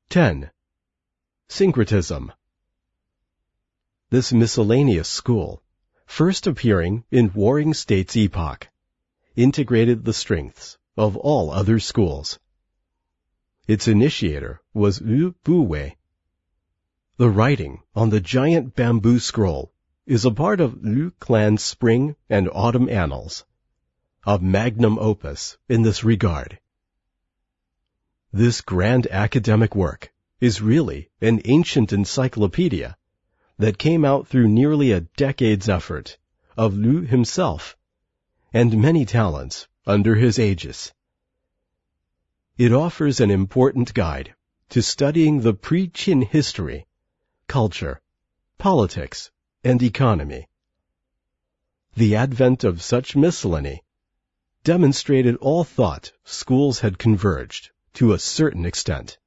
10. Syncretism. This miscellaneous school, first appearing in Warring States epoch, integrated the strengths of all other schools. Its initiator was Yu Buwei. The writing on the giant bamboo scroll is a part of Liu clan's spring and autumn annals, a magnum opus in this regard. This grand academic work is really an ancient encyclopedia that came out through nearly a decade's effort of Liu himself and many talents under his aegis. It offers an important guide to studying the pre-Qin history, culture, politics, and economy. The advent of such miscellany demonstrated all thought schools had converged to a certain extent.